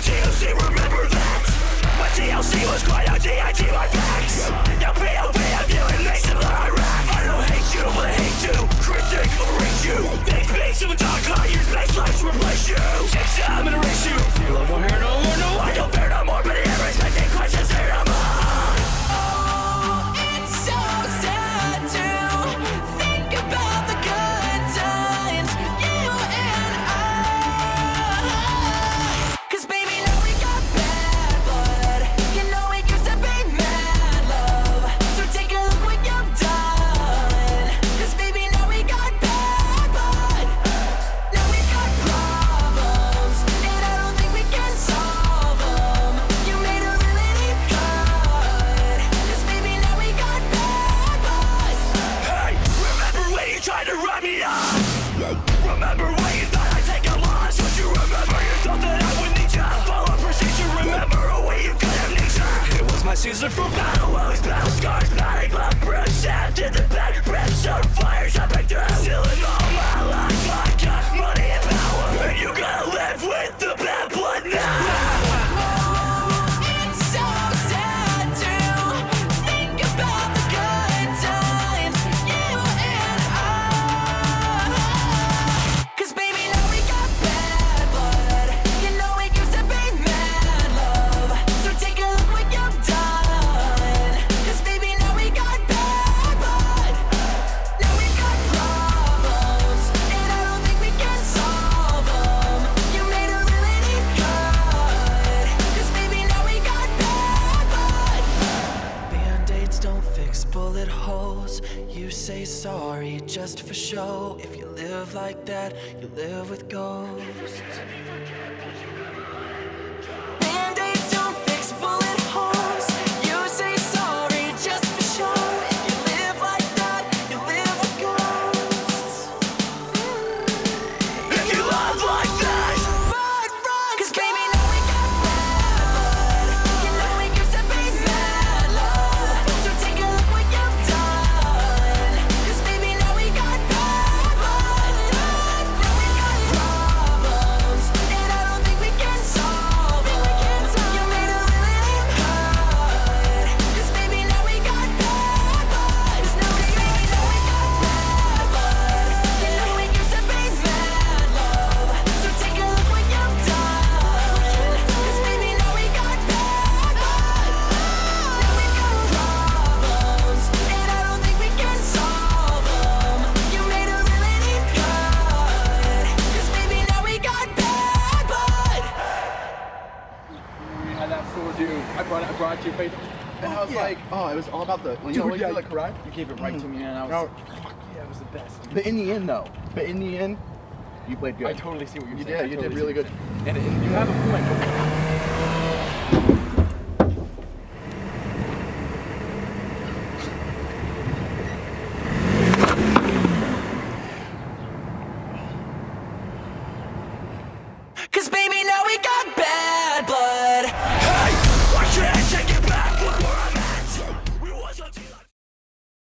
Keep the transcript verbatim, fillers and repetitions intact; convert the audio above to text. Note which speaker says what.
Speaker 1: T L C, remember that? When T L C was quite a D I T my facts. Now P O V, I'm viewing Mason of Iraq. I don't hate you, but I hate you. Critic, erase you. They speak of a dark eye, use base lives to replace you. Take time and erase you. You love more hair, no more, no. I don't fear no more, but the air respecting questions there no more. Remember when you thought I'd take a loss? Would you remember you thought that I would need ya? Follow procedure, remember a way you got amnesia. It was my season for battle, wounds, battle scars, bloody blood, bruise, stabbed in the back, brimstone fire, jumping through. Still in all my life, I got money and power, and you gotta live with the bad blood now. Bullet holes, you say sorry just for show. If you live like that, you live with ghosts. Band-aids don't fix bullet holes. You say sorry just for show. If you live like that, you live with ghosts. If you love like that, run, run, 'cause baby, now we got bad blood. You know we used to be mad love. So take a look what you've done. 'Cause baby, now we got bad blood. Now we got problems, and I don't think we can solve them. You made a living hard. 'Cause baby, now we got bad blood. 'Cause now we baby, now we got bad blood. You know we used to be mad love. So take a look what you've done. 'Cause baby, now we got bad blood. Now we got problems, and I don't think we can solve them. You made a living hard. 'Cause baby, now we got bad blood.
Speaker 2: We had that sword, dude. I brought it, I brought it to your face. And I was
Speaker 3: Yeah.
Speaker 2: like, oh, it was all about the, you know,
Speaker 3: Dude,
Speaker 2: when
Speaker 3: yeah.
Speaker 2: you feel like karate? You gave it right to me, and I was
Speaker 3: No.
Speaker 2: like, fuck yeah, it was the best.
Speaker 3: But in the end, though, but in the end, you played good.
Speaker 2: I totally see what you're
Speaker 3: You
Speaker 2: saying.
Speaker 3: did,
Speaker 2: I
Speaker 3: you
Speaker 2: totally
Speaker 3: did
Speaker 2: see
Speaker 3: really
Speaker 2: what
Speaker 3: good.
Speaker 2: you're saying. And, and you have a point.